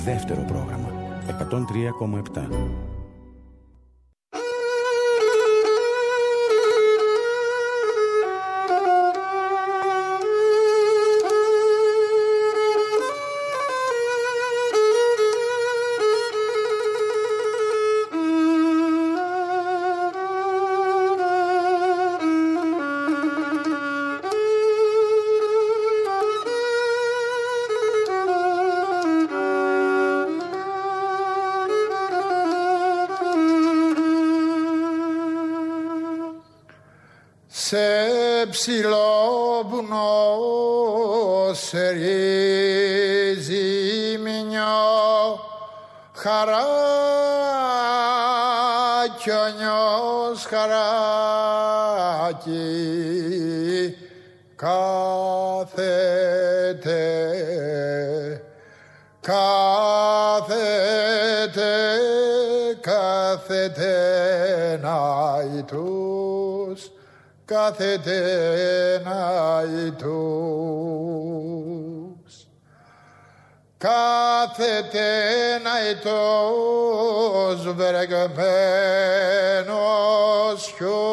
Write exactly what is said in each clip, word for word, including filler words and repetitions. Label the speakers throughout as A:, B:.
A: Δεύτερο πρόγραμμα εκατόν τρία κόμμα επτά.
B: Σε ψηλό βουνό σε ρύζει μηνιό χαρά κι ο νιός χαράκι κάθεται, κάθεται, κάθεται να ητούς, κάθεται να ητούς, κάθεται να ητούς βρεγμένος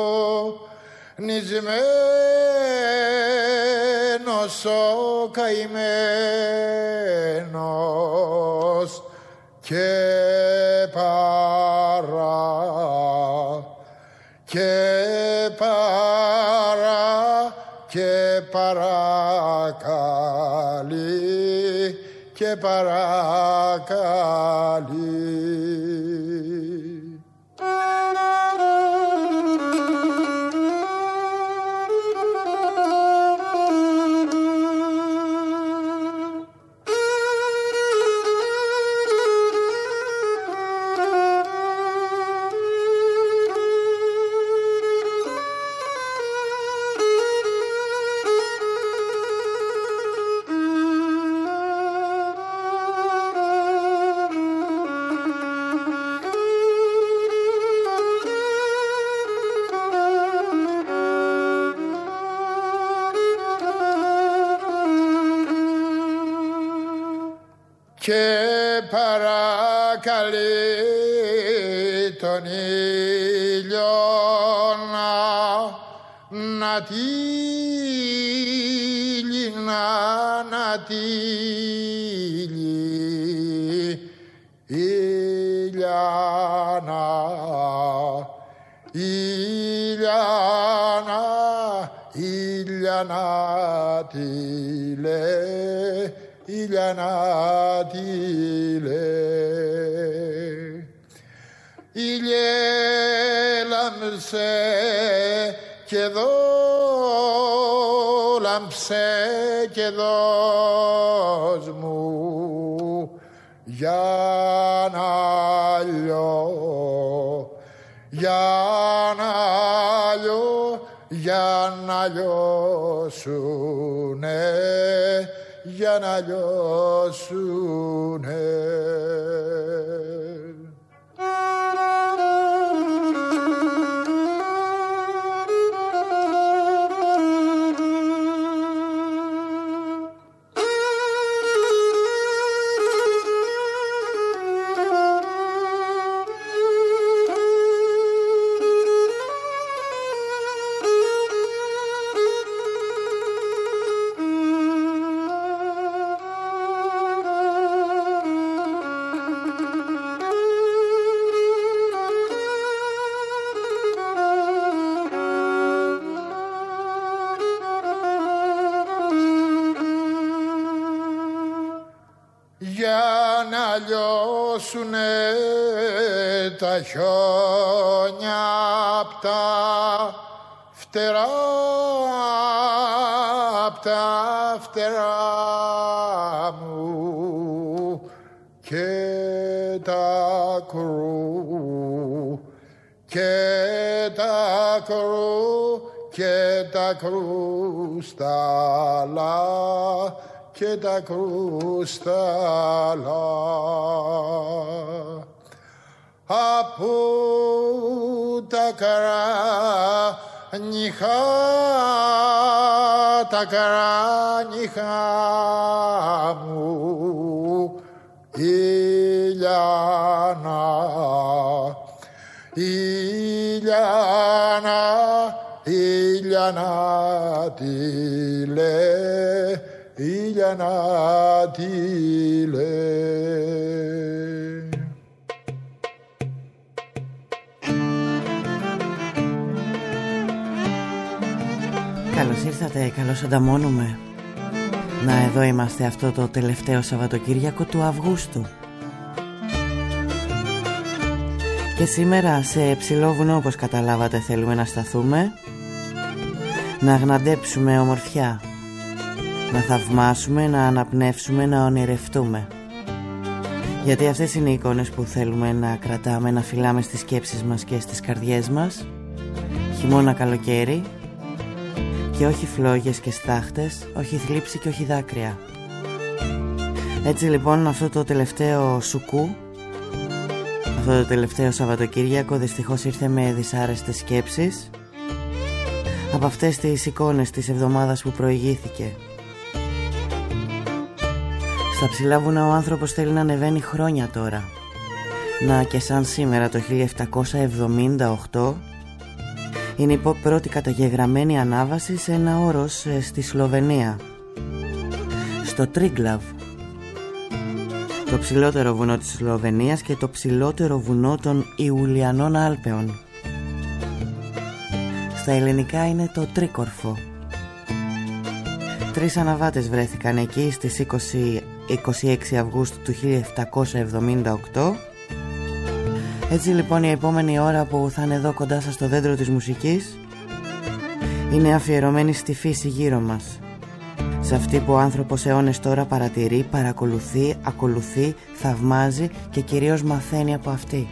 B: χιονισμένος ο καημένος και παρά, και παρά, και παρακαλεί, και παρακαλεί. Και παρακαλεί τον ήλιο να, να τύλει, να, να τύλει, Ήλιανα, Ήλιανα, Ήλιανα τύλε, Ήλιανα τύλε. Ήλιε λάμψε και δω, λάμψε και δώσ' μου για να λιώ, για να λιώ, για να λιώσουνε, για να λιώσουνε. Για να λιώσουνε τα χιόνια απ' τα φτερά, απ' τα φτερά μου και τα κρού, και τα κρού, και τα κρούσταλα, και τα κρούσταλα. Από τα καράνιχα, τα καράνιχα μου Ήλιανα, Ήλιανα, Ήλιανα τι λέ, Ήλιανα τι λέ.
C: Καλώς ήρθατε, καλώς ανταμώνουμε. Να, εδώ είμαστε αυτό το τελευταίο Σαββατοκύριακο του Αυγούστου. Και σήμερα σε ψηλό βουνό, όπως καταλάβατε, θέλουμε να σταθούμε. Να γναντέψουμε ομορφιά. Να θαυμάσουμε, να αναπνεύσουμε, να ονειρευτούμε. Γιατί αυτές είναι οι εικόνες που θέλουμε να κρατάμε, να φυλάμε στις σκέψεις μας και στις καρδιές μας. Χειμώνα, καλοκαίρι. Και όχι φλόγες και στάχτες, όχι θλίψη και όχι δάκρυα. Έτσι λοιπόν αυτό το τελευταίο σουκού, αυτό το τελευταίο Σαββατοκύριακο δυστυχώς ήρθε με δυσάρεστες σκέψεις από αυτές τις εικόνες της εβδομάδας που προηγήθηκε. Στα ψηλά βουνά ο άνθρωπος θέλει να ανεβαίνει χρόνια τώρα. Να, και σαν σήμερα το χίλια επτακόσια εβδομήντα οκτώ είναι η πρώτη καταγεγραμμένη ανάβαση σε ένα όρος στη Σλοβενία, στο Τρίγκλαβ, το ψηλότερο βουνό της Σλοβενίας και το ψηλότερο βουνό των Ιουλιανών Άλπαιων. Στα ελληνικά είναι το Τρίκορφο. Τρεις αναβάτες βρέθηκαν εκεί στις είκοσι, είκοσι έξι Αυγούστου του χίλια επτακόσια εβδομήντα οκτώ. Έτσι λοιπόν η επόμενη ώρα που θα είναι εδώ κοντά σας στο δέντρο της μουσικής είναι αφιερωμένη στη φύση γύρω μας, σε αυτή που ο άνθρωπος αιώνες τώρα παρατηρεί, παρακολουθεί, ακολουθεί, θαυμάζει και κυρίως μαθαίνει από αυτή.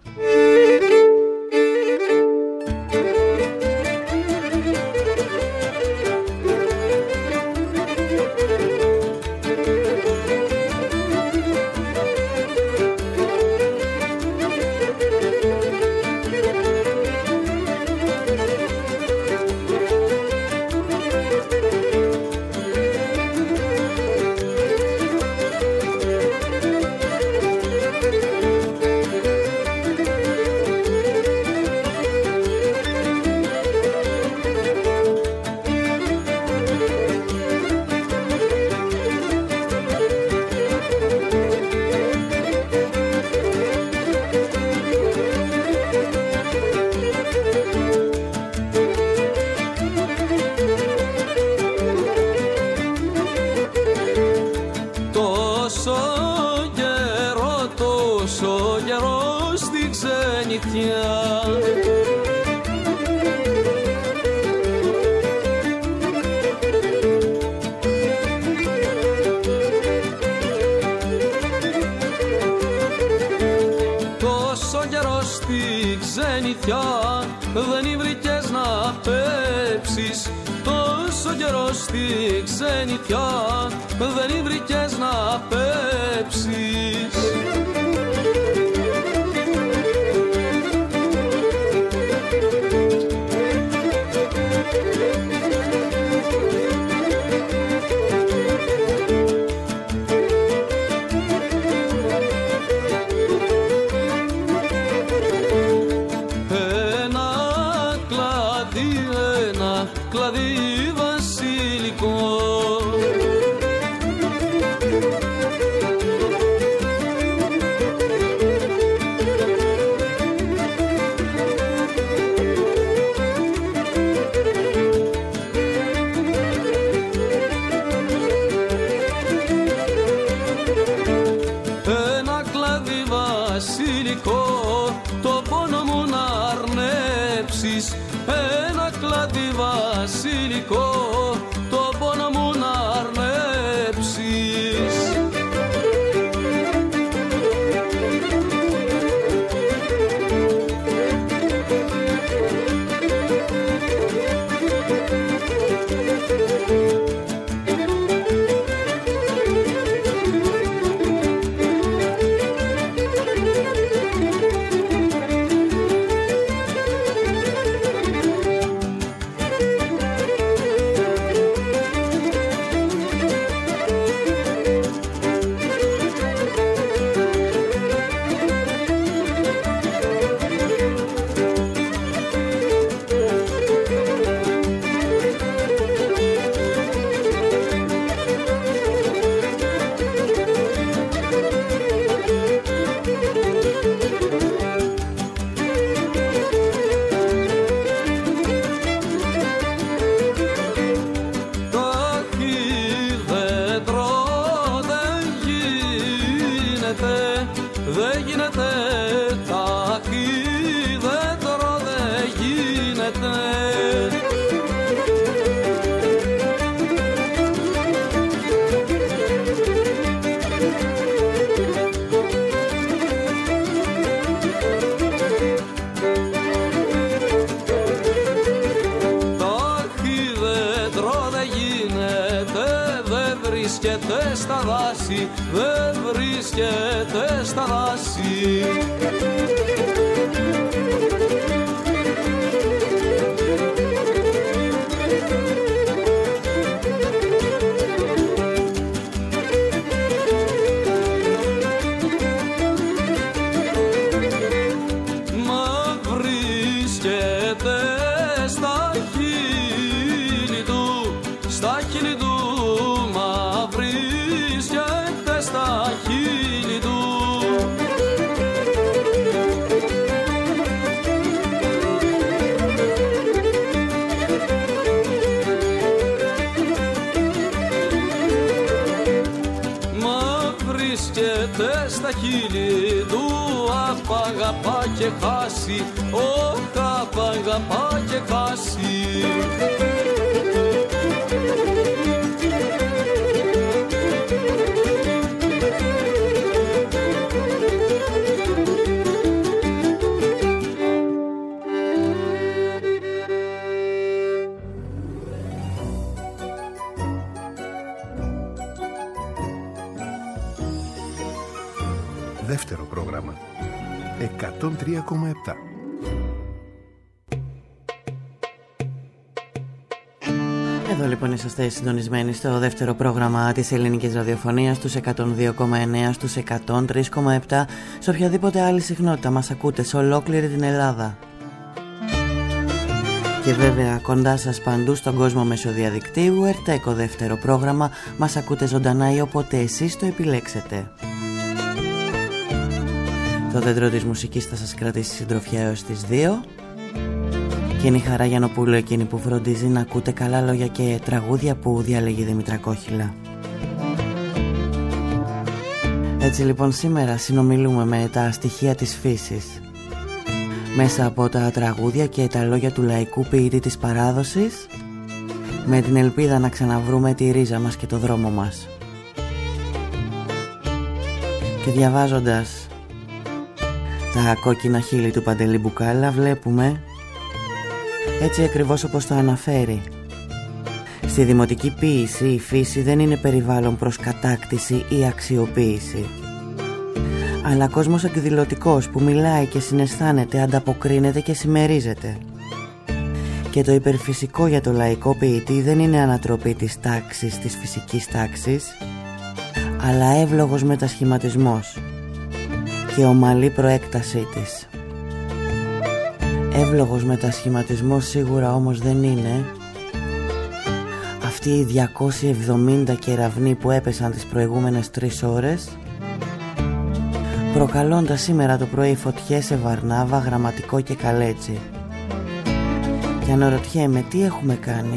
D: Δεν βρήκες να πέψεις τόσο καιρό στη ξενιτιά, δεν βρήκες να πέψεις. Ένα κλάδι βασιλικό, το πόνο μου να αρνέψεις. δεν γίνεται, τάχει δέντρο δεν γίνεται. Βρίσκεται στα δάση, δεν βρίσκεται στα δάση. Μα βρίσκεται στα χείλη του, στα χείλη του. Στα χείλη του. Μα βρίσκεται στα χείλη του, απ' αγαπά και χάσει, όχ απ' αγαπά και χάσει.
E: Δεύτερο πρόγραμμα εκατόν τρία κόμμα επτά.
C: Εδώ λοιπόν είσαστε συντονισμένοι στο δεύτερο πρόγραμμα της ελληνικής ραδιοφωνίας, στους εκατόν δύο κόμμα εννέα, στους εκατόν τρία κόμμα επτά, σε οποιαδήποτε άλλη συχνότητα μας ακούτε σε ολόκληρη την Ελλάδα. Και βέβαια κοντά σας παντού στον κόσμο μέσω διαδικτύου, Ερτέκο δεύτερο πρόγραμμα, μας ακούτε ζωντανά ή όποτε εσείς το επιλέξετε. Το δέντρο της μουσικής θα σας κρατήσει συντροφιά έως τις δύο. Και είναι η Χαρά Γιαννοπούλου εκείνη που φροντίζει να ακούτε καλά λόγια και τραγούδια που διαλέγει η Δήμητρα Κόχυλα. Έτσι λοιπόν σήμερα συνομιλούμε με τα στοιχεία της φύσης, μέσα από τα τραγούδια και τα λόγια του λαϊκού ποιητή της παράδοσης, με την ελπίδα να ξαναβρούμε τη ρίζα μας και το δρόμο μας. Και διαβάζοντας τα κόκκινα χείλη του Παντελή Μπουκάλα βλέπουμε, έτσι ακριβώς όπως το αναφέρει, στη δημοτική ποίηση η φύση δεν είναι περιβάλλον προς κατάκτηση ή αξιοποίηση, αλλά κόσμος εκδηλωτικός που μιλάει και συναισθάνεται, ανταποκρίνεται και συμμερίζεται. Και το υπερφυσικό για το λαϊκό ποιητή δεν είναι ανατροπή της τάξης, της φυσικής τάξης, αλλά εύλογος μετασχηματισμός και ομαλή προέκτασή της. Εύλογος μετασχηματισμός σίγουρα όμως δεν είναι. Αυτοί οι διακόσιοι εβδομήντα κεραυνοί που έπεσαν τις προηγούμενες τρεις ώρες, προκαλώντας σήμερα το πρωί φωτιές σε Βαρνάβα, Γραμματικό και Καλέτσι. Και αναρωτιέμαι τι έχουμε κάνει.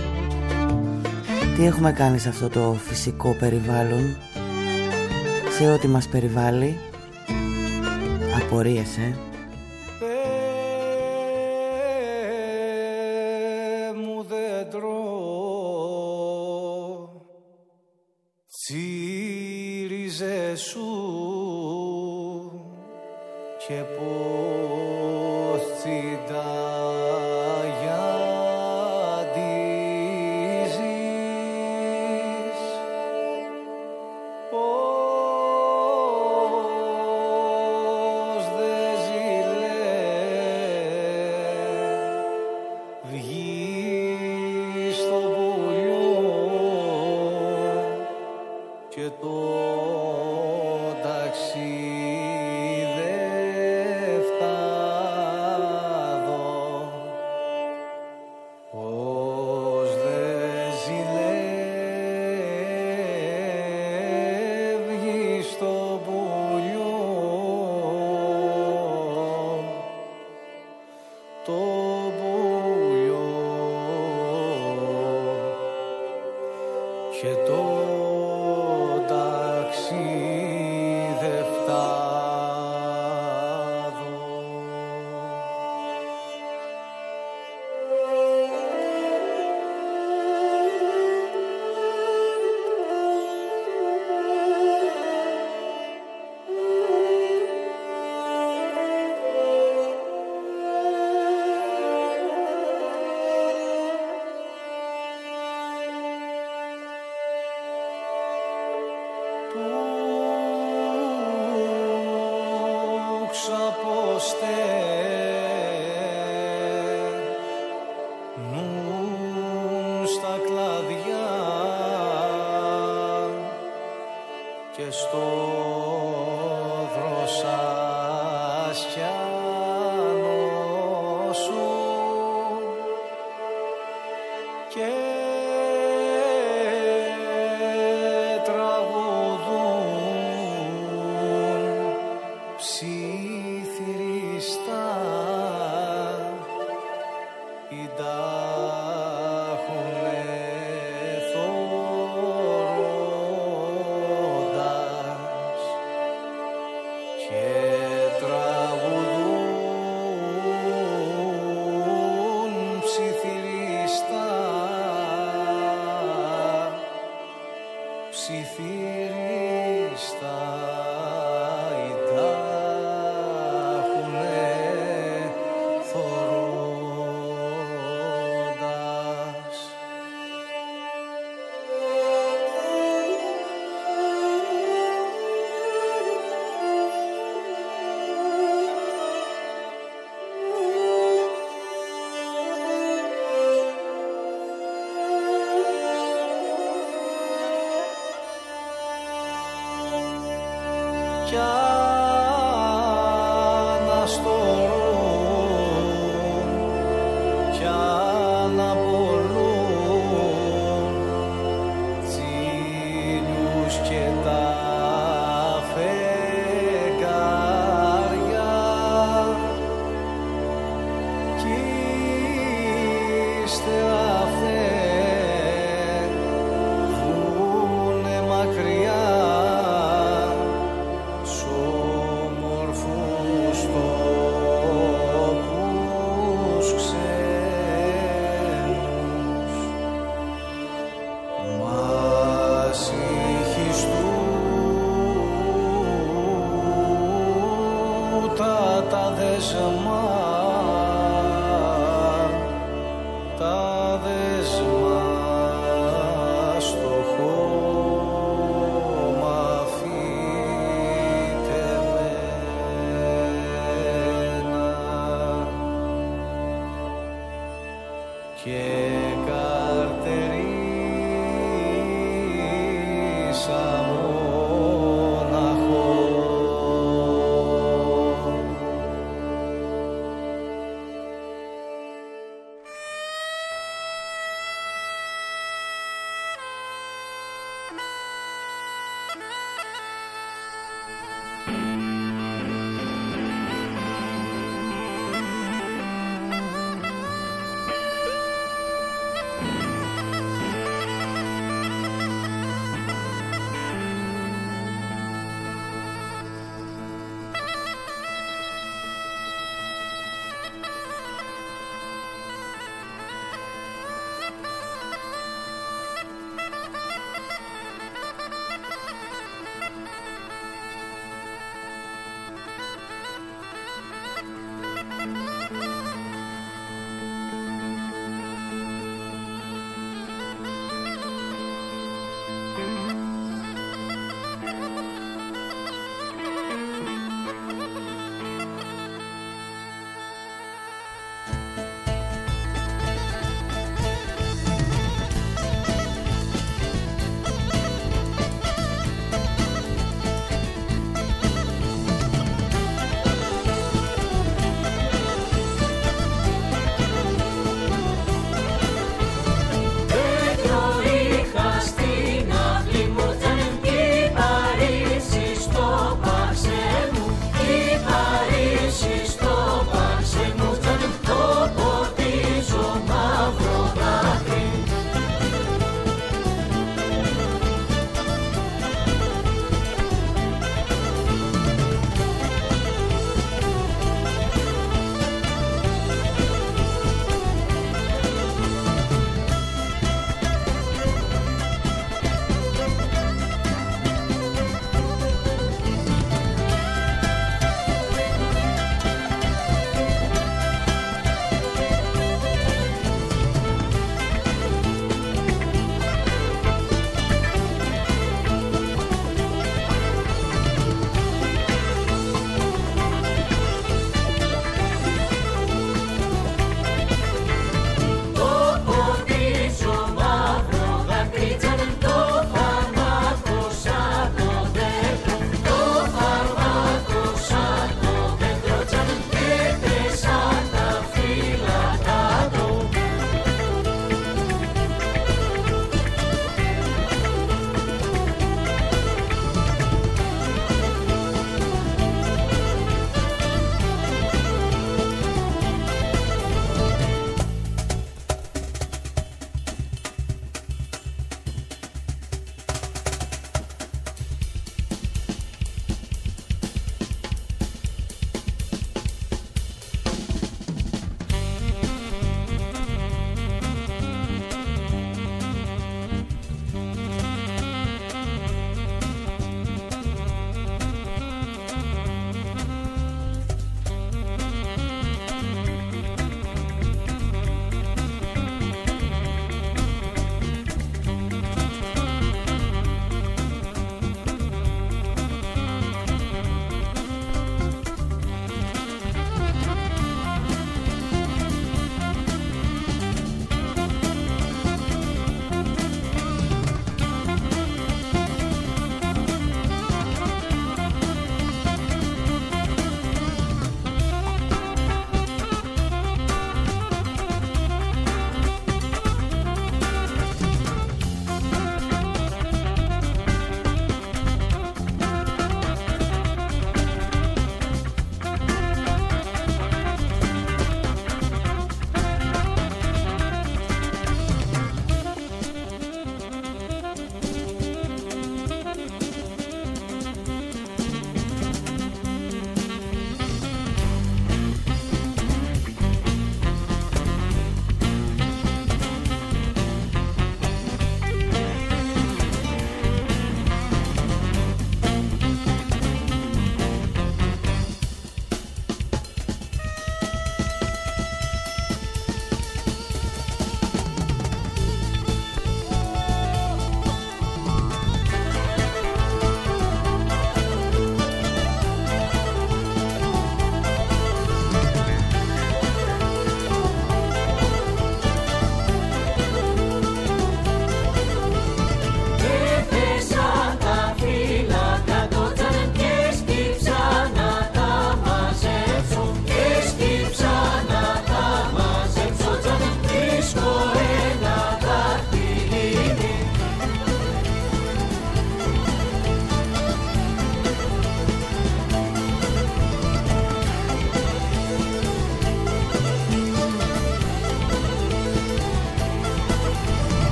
C: Τι έχουμε κάνει σε αυτό το φυσικό περιβάλλον, σε ό,τι μας περιβάλλει. Απορίες, ε.
F: Μου δέντρο τσίριζε σου και πως τσιντάγια αντίζεις, πως δε ζηλέ βγεις στο πουλιό και το και το ταξίδι φτάνει.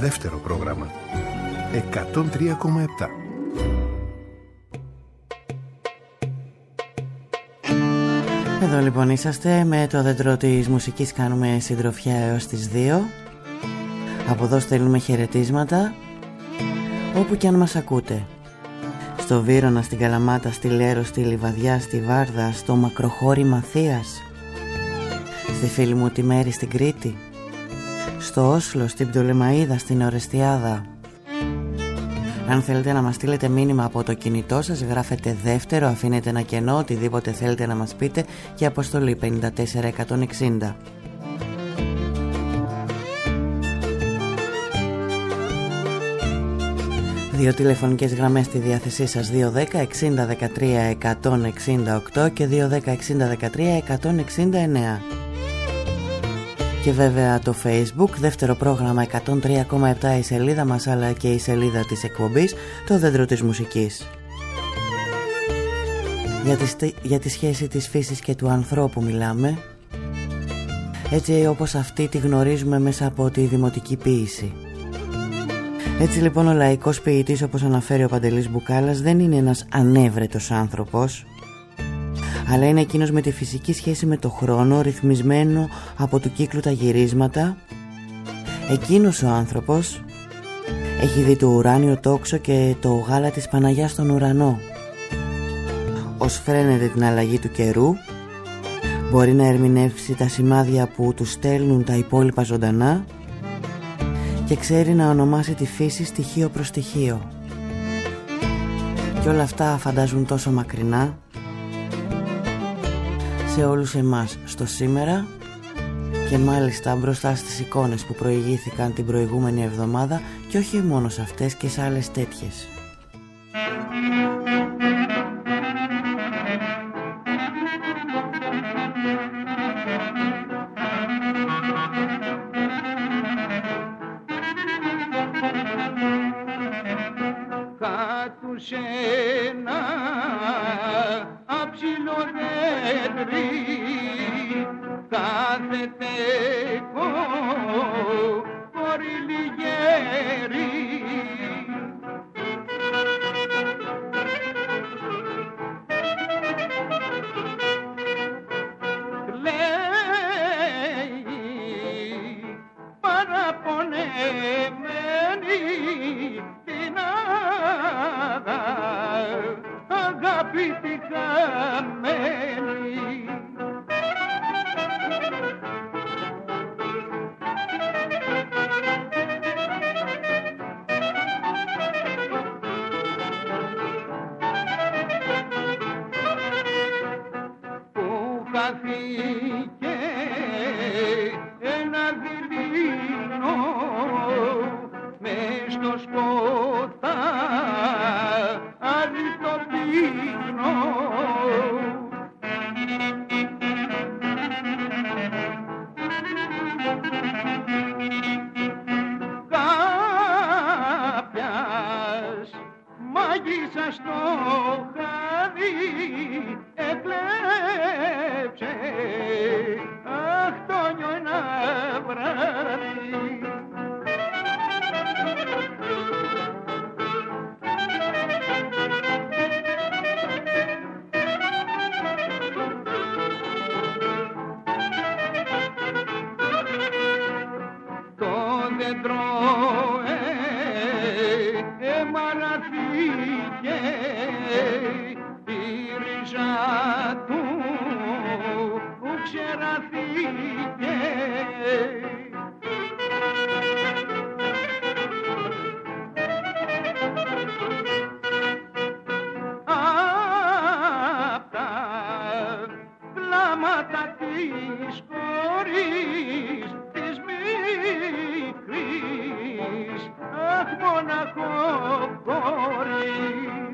E: Δεύτερο πρόγραμμα. εκατόν τρία κόμμα επτά.
C: Εδώ λοιπόν είσαστε με το δέντρο της μουσικής, κάνουμε συντροφιά έως τις δύο. Από εδώ στέλνουμε χαιρετίσματα όπου και αν μας ακούτε. Στο Βύρωνα, στην Καλαμάτα, στη Λέρο, στη Λιβαδιά, στη Βάρδα, στο Μακροχώρι Μαθίας, στη φίλη μου τη Μέρη στην Κρήτη, στο Όσλο, στην Πτολεμαΐδα, στην Ορεστιάδα. Αν θέλετε να μας στείλετε μήνυμα από το κινητό σας, γράφετε δεύτερο, αφήνετε ένα κενό, οτιδήποτε θέλετε να μας πείτε, και αποστολή πέντε τέσσερα εκατόν εξήντα. Δύο τηλεφωνικές γραμμές στη διάθεσή σας, δύο δέκα εξήντα δεκατρία εκατόν εξήντα οκτώ και δύο δέκα εξήντα δεκατρία εκατόν εξήντα εννέα. Και βέβαια το Facebook, δεύτερο πρόγραμμα εκατόν τρία κόμμα επτά η σελίδα μας, αλλά και η σελίδα της εκπομπής, το δέντρο της μουσικής. Για τη, για τη σχέση της φύσης και του ανθρώπου μιλάμε, έτσι όπως αυτή τη γνωρίζουμε μέσα από τη δημοτική ποίηση. Έτσι λοιπόν ο λαϊκός ποιητής, όπως αναφέρει ο Παντελής Μπουκάλας, δεν είναι ένας ανέβρετος άνθρωπος, αλλά είναι εκείνος με τη φυσική σχέση με το χρόνο, ρυθμισμένο από του κύκλου τα γυρίσματα. Εκείνος ο άνθρωπος έχει δει το ουράνιο τόξο και το γάλα της Παναγιάς στον ουρανό. Ως φρένεται την αλλαγή του καιρού, μπορεί να ερμηνεύσει τα σημάδια που του στέλνουν τα υπόλοιπα ζωντανά και ξέρει να ονομάσει τη φύση στοιχείο προς στοιχείο. Και όλα αυτά φαντάζουν τόσο μακρινά σε όλους εμάς στο σήμερα, και μάλιστα μπροστά στις εικόνες που προηγήθηκαν την προηγούμενη εβδομάδα, και όχι μόνο σε αυτές και σε άλλες τέτοιες.
F: Κάτουσε ένα αψηλό δέντρι, κάθεται κόρη λιγέρι. Κλαίει παραπονεμένη την αγάπη τη χαμένη. Που χάθηκε ένα δειλίνο μες στο σκοτάδι το πύκνο. Κάποιας μάγισσας στο χάδι εκλέψε, αχ, το νιώ ένα βράδυ. Το δέντρο εμαραθήκε, η ρίζα του ξεραθήκε. Απ' τα πλάματα της κόρης της μικρής, αχ, μοναχό κορίς.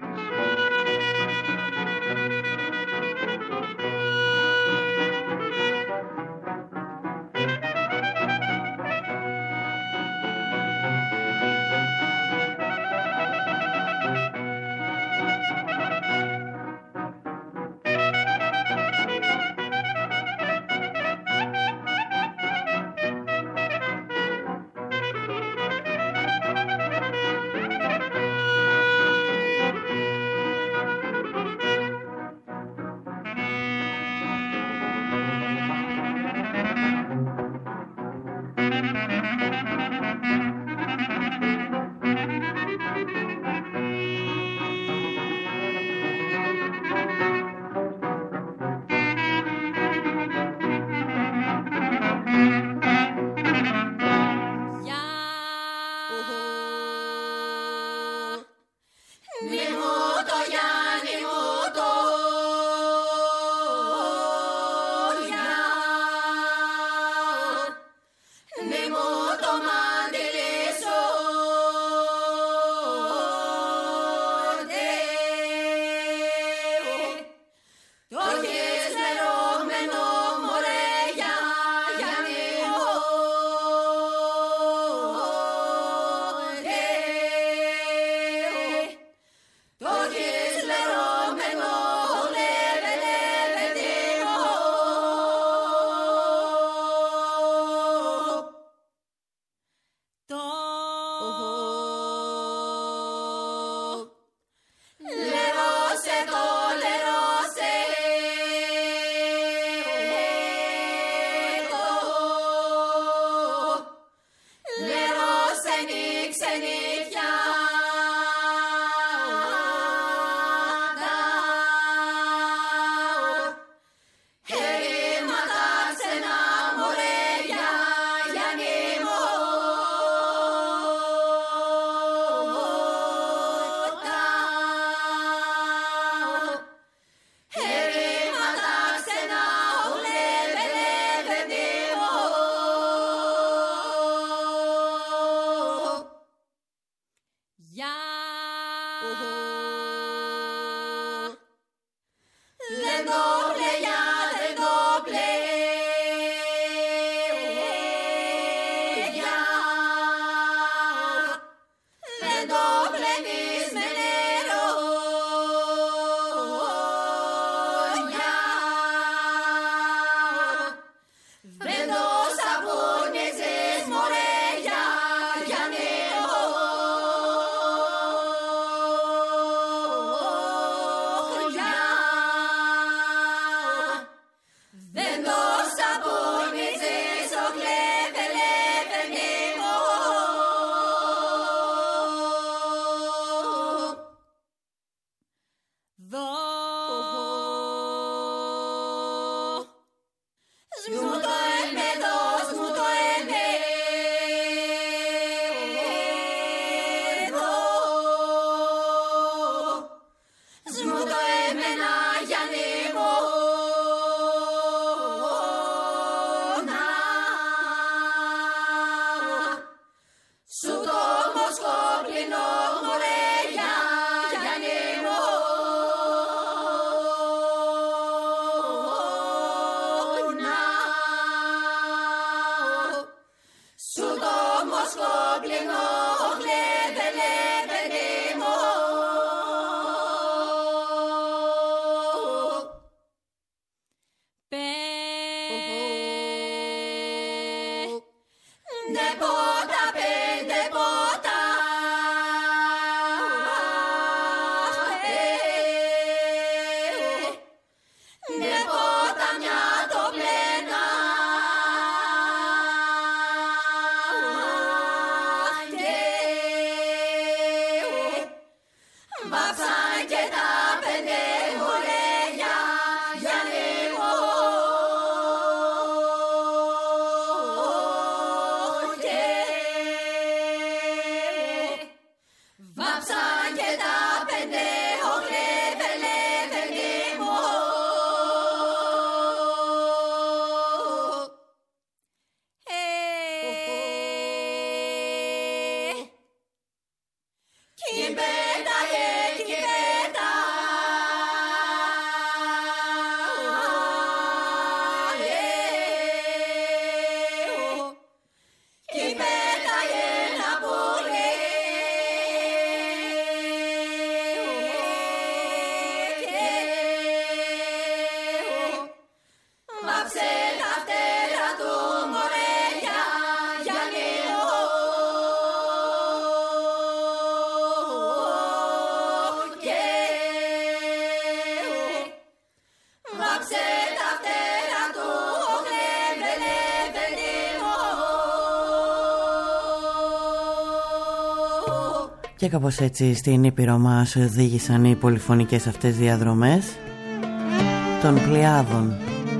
C: Και κάπως έτσι στην Ήπειρο μας οδήγησαν οι πολυφωνικές αυτές διαδρομές των Πλειάδων,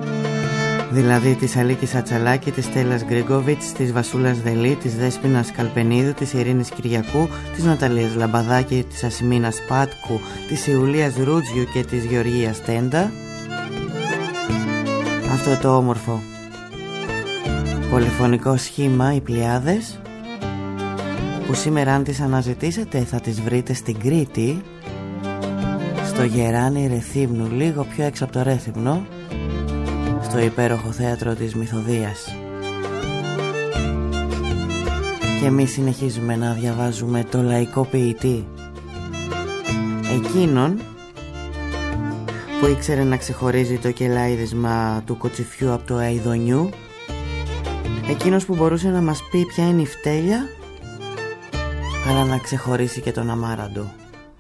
C: δηλαδή της Αλίκης Ατσαλάκη, της Στέλλας Γκριγκόβιτς, της Βασούλας Δελή, της Δέσποινας Καλπενίδου, της Ειρήνης Κυριακού, της Ναταλίας Λαμπαδάκη, της Ασημίνας Πάτκου, της Ιουλίας Ρούτζιου και της Γεωργίας Τέντα. Αυτό το όμορφο πολυφωνικό σχήμα, οι Πλειάδες, που σήμερα αν τις αναζητήσετε θα τις βρείτε στην Κρήτη, στο Γεράνι Ρεθύμνου, λίγο πιο έξω από το Ρέθυμνο, στο υπέροχο θέατρο της Μυθοδίας. Και εμείς συνεχίζουμε να διαβάζουμε το λαϊκό ποιητή, Εκείνον που ήξερε να ξεχωρίζει το κελάιδισμα του κοτσιφιού από το αηδονιού, εκείνος που μπορούσε να μας πει ποια είναι η φτέλια, αλλά να ξεχωρίσει και τον αμάραντο.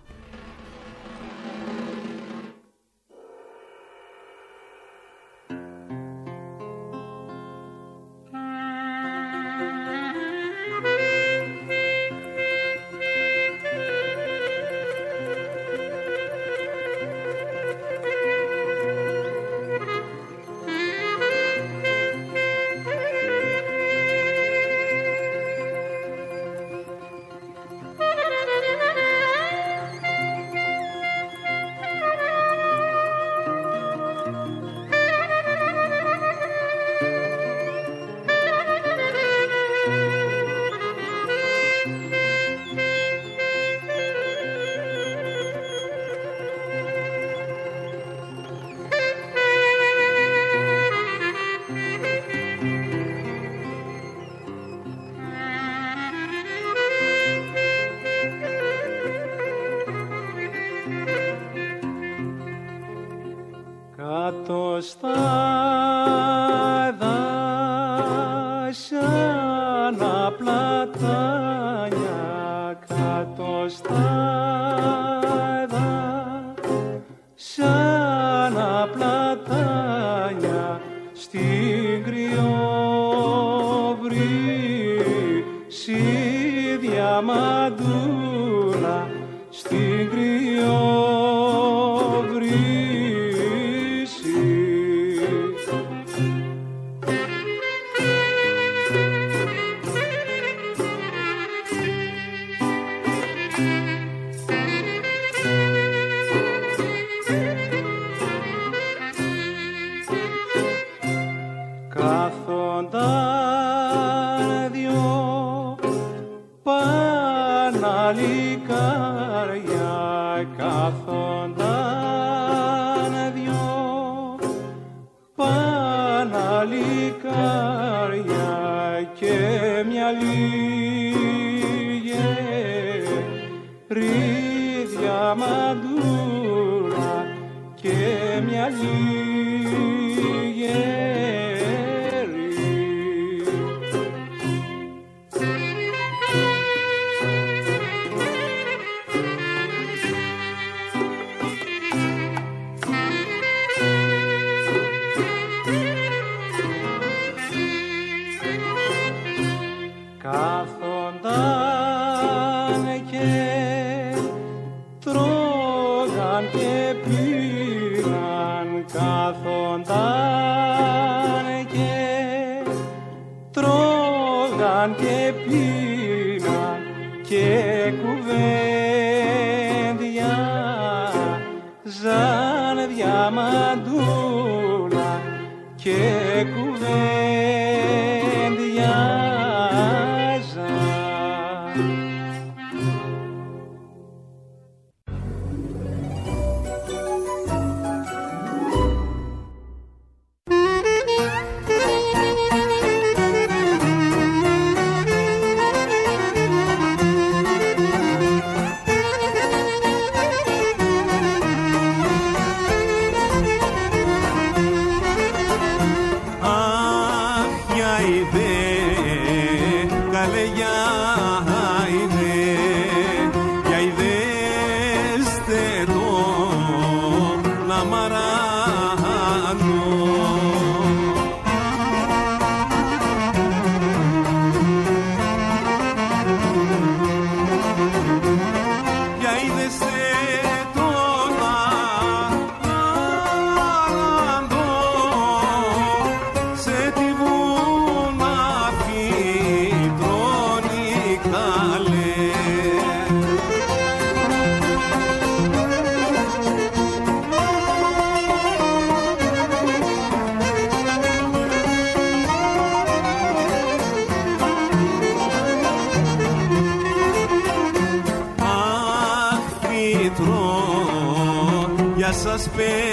G: σας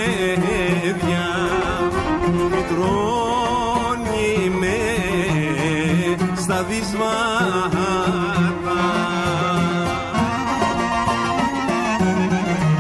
G: παιδιά μητρώνει με στα δυσμάτα.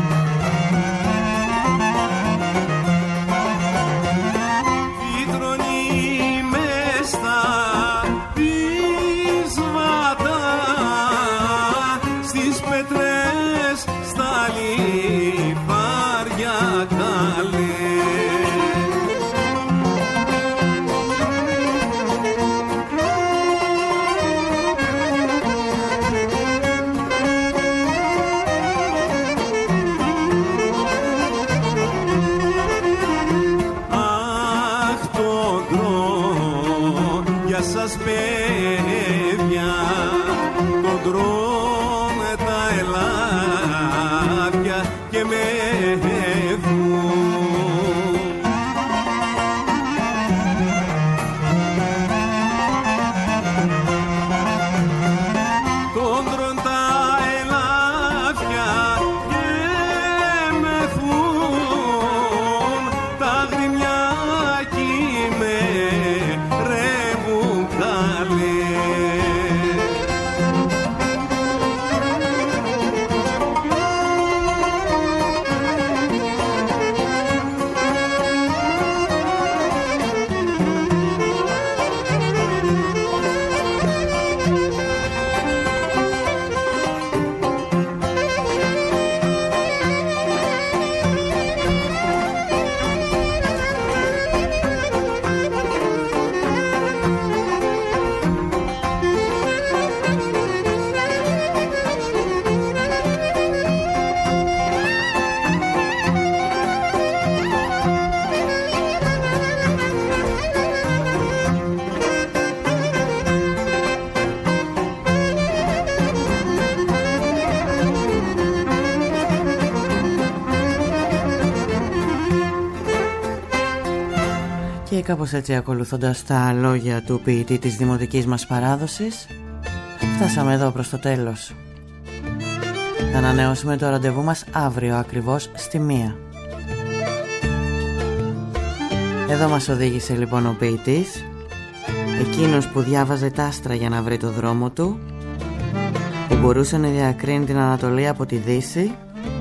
G: σας παιδιά τον τρώνε τα ελάδια και με
C: Και κάπως έτσι, ακολουθώντας τα λόγια του ποιητή της δημοτικής μας παράδοσης, φτάσαμε εδώ προς το τέλος. Θα ανανεώσουμε το ραντεβού μας αύριο ακριβώς στη μία. Εδώ μας οδήγησε λοιπόν ο ποιητής, εκείνος που διάβαζε τα άστρα για να βρει το δρόμο του, που μπορούσε να διακρίνει την Ανατολή από τη Δύση,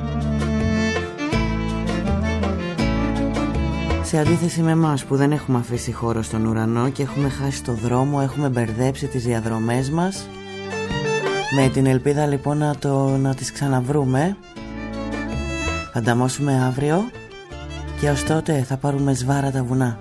C: σε αντίθεση με εμάς που δεν έχουμε αφήσει χώρο στον ουρανό και έχουμε χάσει το δρόμο, έχουμε μπερδέψει τις διαδρομές μας, με την ελπίδα λοιπόν να, το, να τις ξαναβρούμε. Θα ανταμώσουμε αύριο και ως τότε θα πάρουμε σβάρα τα βουνά.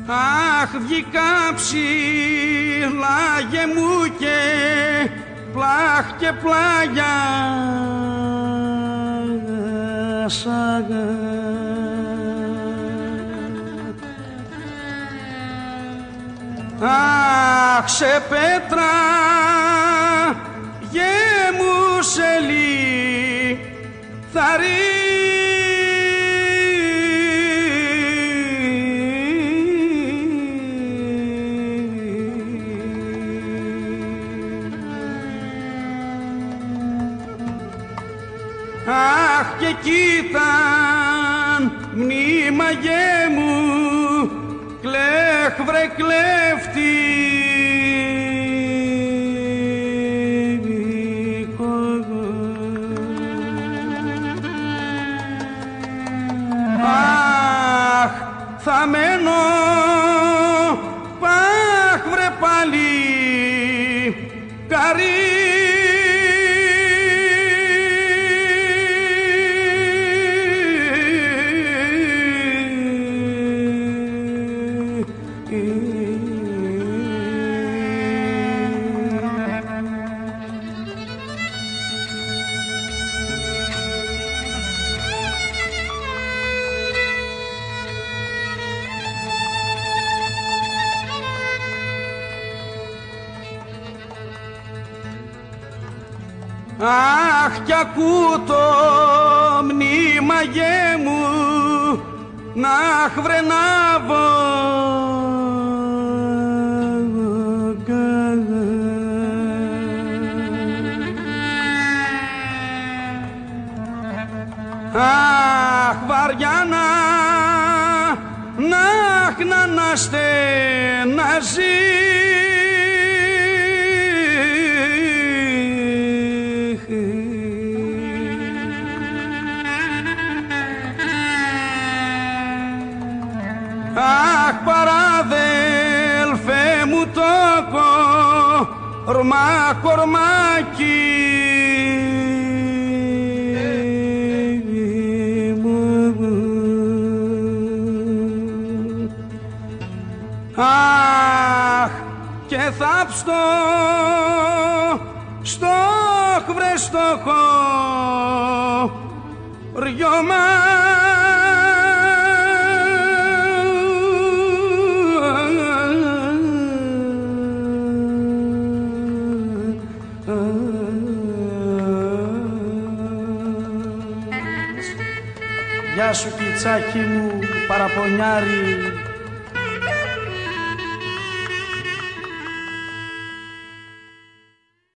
F: Αχ, βγήκα ψηλάγε μου και πλάχ και πλάγια σάγα. Αχ, σε πέτρα γέμου σε λιθαρί. Αχ, και κοίταν μνήμα γέμου κλέχ βρε κλέφτη. Αχ, θα μένω παχ βρε πάλι καρύ. Αχ, κι ακού το μνήμα γέμου να βρε να αχ, βαριά να να να στεναζεί. Αχ, παραδέλφε μου το κορμά κορμάκι αχ, και θάψτο στο βρε στο χωριόμα. Γεια σου, κλιτσάκι μου, παραπονιάρι,